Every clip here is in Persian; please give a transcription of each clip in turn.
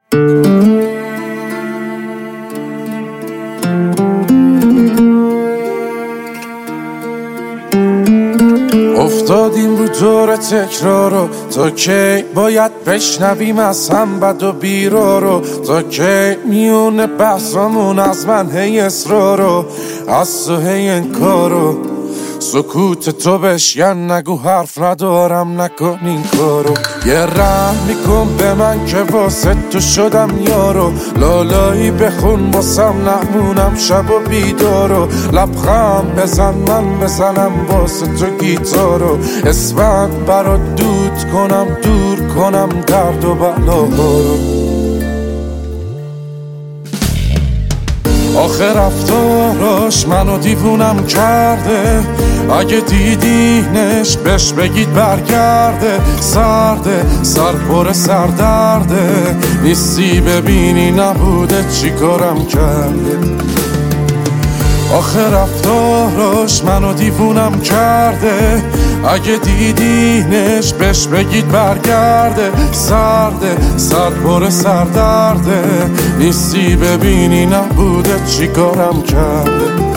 افتادیم رو دور تکرارو، تا کی باید بشنویم از هم بد و بیرارو؟ تا کی میونه بحثامون از من هی اصرارو، از تو هی انکارو؟ سکوت تو بشکن، نگو حرف ندارم، نکن این کارو. یه رحم میکن به من که واسه تو شدم یارو، لالایی بخون واسم نمونم شب و بیدارو. لبخند بزن من بزنم واسه تو گیتارو، اسمت برات دود کنم، دور کنم درد و بلاهارو. آخه رفتاراش منو دیوونم کرده، اگه دیدینش بهش بگید برگرده. سرده سر پر سردرده، نیستی ببینی نبوده چی کارم کرده. آخه رفتاراش منو دیوونم کرده، اگه دیدینش بهش بگید برگرده. سرده سر پر سردرده، نیستی ببینی نبوده چی کارم کرده.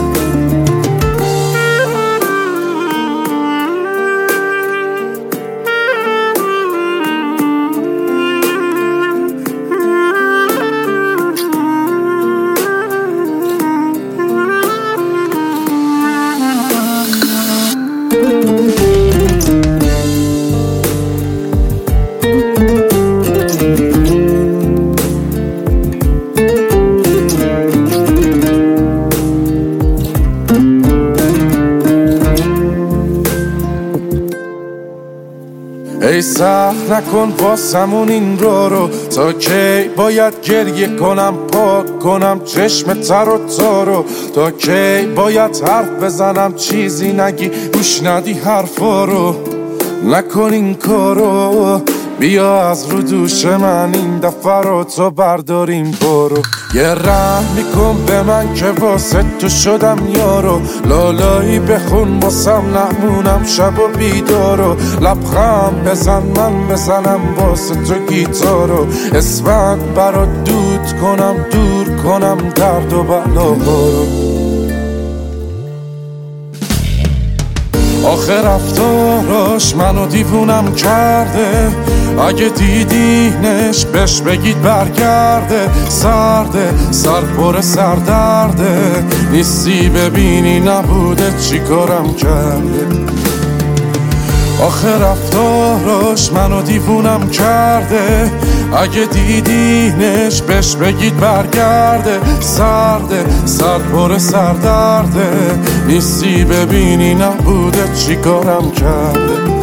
ای سخت نکن واسمون این رو، تا کی باید گریه کنم پاک کنم چشم تر و تارو؟ تا کی باید حرف بزنم چیزی نگی گوش ندی حرفا رو؟ نکن این کارو، بیا از رو دوش من این دفعه رو تو برداریم برو. یه رحم میکن به من که واسه تو شدم یارو، لالایی بخون واسم نمونم شب و بیدارو. لبخند بزن من بزنم واسه تو گیتارو، اسمت برات دود کنم، دور کنم درد و بلاهارو. آخه رفتاراش منو دیوونم کرده، اگه دیدینش بهش بگید برگرده. سرده سر پر سردرده، نیستی ببینی نبوده چی کارم کرده. آخه رفتاراش منو دیوونم کرده، اگه دیدینش بهش بگید برگرده. سرده سر پر سردرده، نیستی ببینی نبوده چی کارم کرده.